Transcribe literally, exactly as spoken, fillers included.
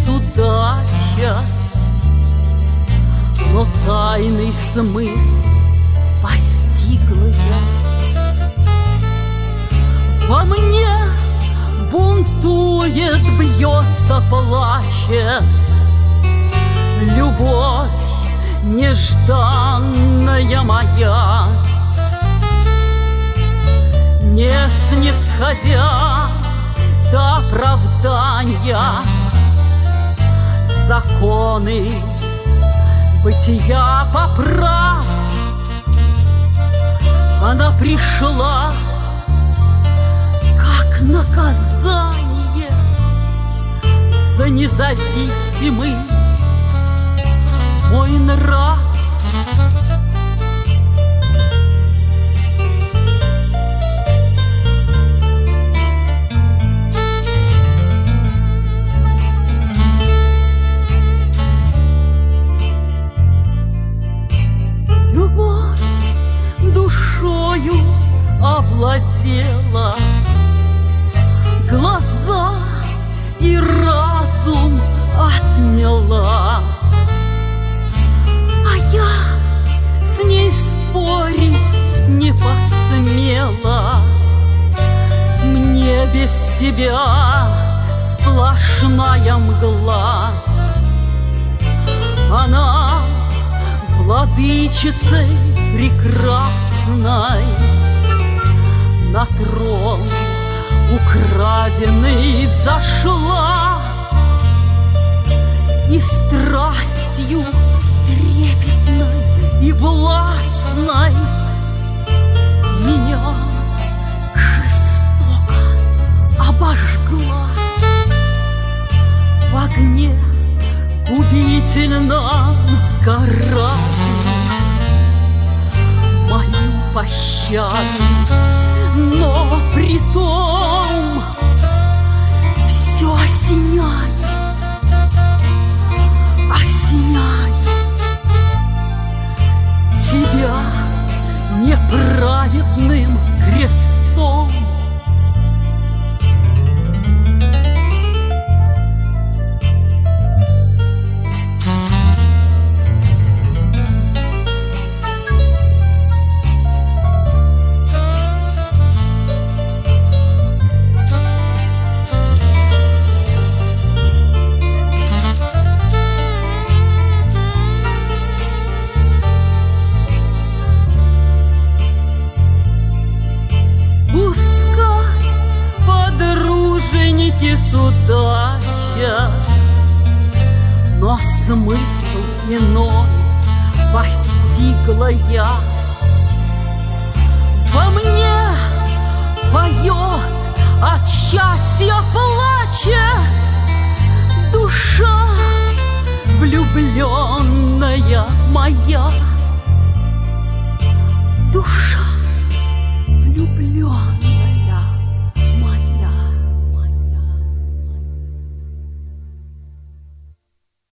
удача, но тайный смысл постигла я. Во мне бунтует, бьется, плачет любовь нежданная моя, не снисходя до оправдания. Законы бытия поправ, она пришла как наказание за независимый мой нрав. Любовь душою овладела, глаза и разум отняла. А я с ней спорить не посмела. Мне без тебя сплошная мгла. Она владычицей прекрасной на трон украденный взошла, и страстью трепетной и властной меня жестоко обожгла. В огне губительно сгорает мою пощаду, но притом все осеняет, осеняет тебя неправедным крестом. Судача, но смысл иной постигла я. Во мне поет от счастья плача душа влюбленная моя, душа.